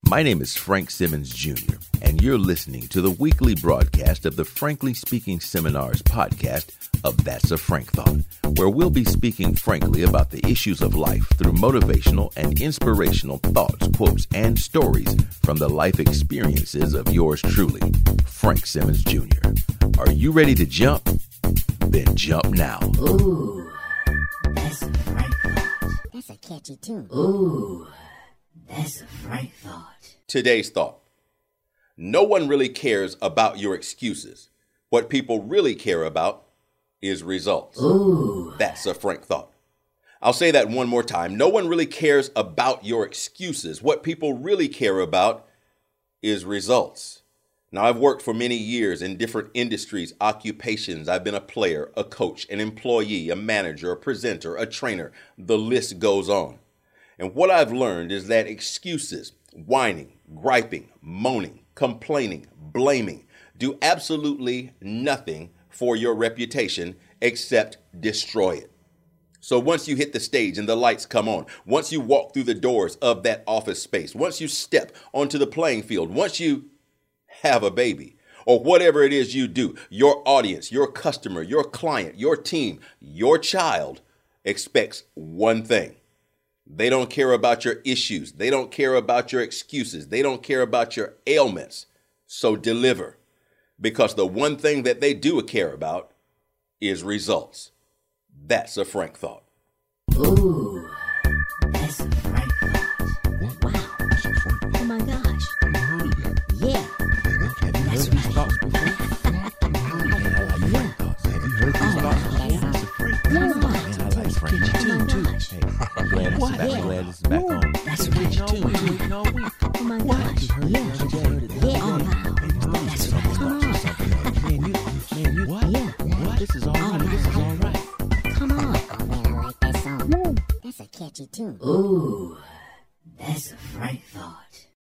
My name is Frank Simmons Jr., and you're listening to the weekly broadcast of the Frankly Speaking Seminars podcast of That's a Frank Thought, where we'll be speaking frankly about the issues of life through motivational and inspirational thoughts, quotes, and stories from the life experiences of yours truly, Frank Simmons Jr. Are you ready to jump? Then jump now. Ooh, that's a Frank Thought. That's a catchy tune. Ooh, that's a Frank Thought. Today's thought. No one really cares about your excuses. What people really care about is results. Ooh. That's a Frank Thought. I'll say that one more time. No one really cares about your excuses. What people really care about is results. Now, I've worked for many years in different industries, occupations. I've been a player, a coach, an employee, a manager, a presenter, a trainer. The list goes on. And what I've learned is that excuses, whining, griping, moaning, complaining, blaming, do absolutely nothing for your reputation except destroy it. So once you hit the stage and the lights come on, once you walk through the doors of that office space, once you step onto the playing field, once you have a baby, or whatever it is you do, your audience, your customer, your client, your team, your child expects one thing. They don't care about your issues. They don't care about your excuses. They don't care about your ailments. So deliver. Because the one thing that they do care about is results. That's a Frank Thought. Ooh, that's a Frank Thought. Wow. Oh my gosh. Yeah. That's right. I'm glad this is back on. That's right. Oh my gosh. Yeah. Yeah. Oh wow. That's right. Come on. What? Yeah. What? This is all right. This is all right. Come on. Oh man, I like that song. That's a catchy tune. Ooh, that's a Frank Thought.